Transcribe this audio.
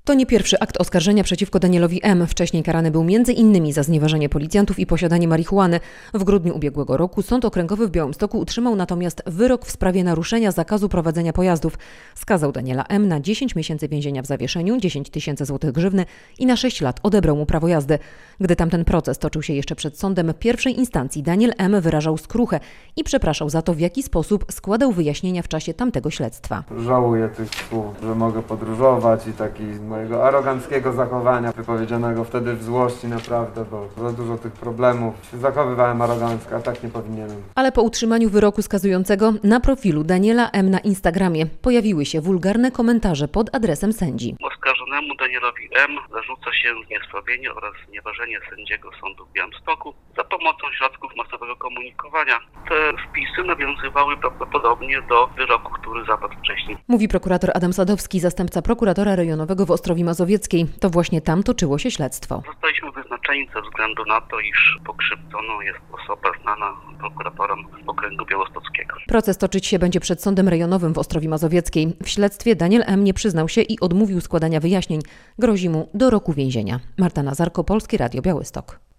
To nie pierwszy akt oskarżenia przeciwko Danielowi M. Wcześniej karany był m.in. za znieważenie policjantów i posiadanie marihuany. W grudniu ubiegłego roku Sąd Okręgowy w Białymstoku utrzymał natomiast wyrok w sprawie naruszenia zakazu prowadzenia pojazdów. Skazał Daniela M. na 10 miesięcy więzienia w zawieszeniu, 10 000 złotych grzywny i na 6 lat odebrał mu prawo jazdy. Gdy tamten proces toczył się jeszcze przed sądem pierwszej instancji, Daniel M. wyrażał skruchę i przepraszał za to, w jaki sposób składał wyjaśnienia w czasie tamtego śledztwa. Żałuję tych słów, że mogę podróżować i mojego aroganckiego zachowania, wypowiedzianego wtedy w złości naprawdę, bo za dużo tych problemów zachowywałem arogancko, a tak nie powinienem. Ale po utrzymaniu wyroku skazującego na profilu Daniela M. na Instagramie pojawiły się wulgarne komentarze pod adresem sędzi. Oskarżonemu Danielowi M. zarzuca się zniesławienie oraz znieważenie sędziego sądu w Białymstoku za pomocą środków masowego komunikowania. Te wpisy nawiązywały prawdopodobnie do wyroku, który zapadł wcześniej. Mówi prokurator Adam Sadowski, zastępca prokuratora rejonowego w Ostrowi Mazowieckiej. To właśnie tam toczyło się śledztwo. Zostaliśmy wyznaczeni ze względu na to, iż pokrzywdzoną jest osoba znana prokuratorom z okręgu białostockiego. Proces toczyć się będzie przed Sądem Rejonowym w Ostrowi Mazowieckiej. W śledztwie Daniel M. nie przyznał się i odmówił składania wyjaśnień. Grozi mu do roku więzienia. Marta Nazarko, Polskie Radio Białystok.